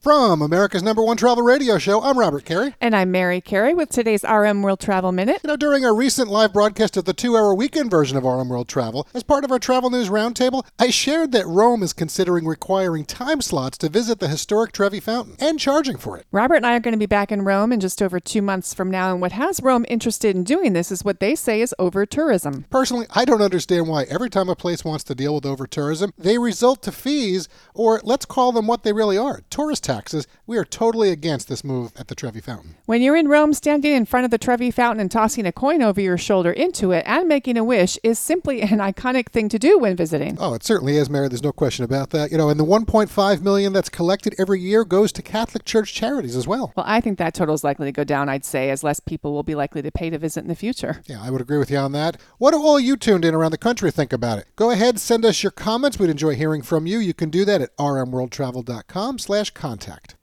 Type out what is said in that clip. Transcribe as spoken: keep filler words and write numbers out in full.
From America's number one travel radio show, I'm Robert Carey. And I'm Mary Carey with today's R M World Travel Minute. You know, during our recent live broadcast of the two-hour weekend version of R M World Travel, as part of our Travel News Roundtable, I shared that Rome is considering requiring time slots to visit the historic Trevi Fountain and charging for it. Robert and I are going to be back in Rome in just over two months from now, and what has Rome interested in doing this is what they say is over-tourism. Personally, I don't understand why every time a place wants to deal with over-tourism, they result to fees, or let's call them what they really are, tourist taxes. We are totally against this move at the Trevi Fountain. When you're in Rome, standing in front of the Trevi Fountain and tossing a coin over your shoulder into it and making a wish is simply an iconic thing to do when visiting. Oh, it certainly is, Mary. There's no question about that. You know, and the one point five million dollars that's collected every year goes to Catholic Church charities as well. Well, I think that total is likely to go down, I'd say, as less people will be likely to pay to visit in the future. Yeah, I would agree with you on that. What do all you tuned in around the country think about it? Go ahead, send us your comments. We'd enjoy hearing from you. You can do that at rmworldtravel.com slash contact.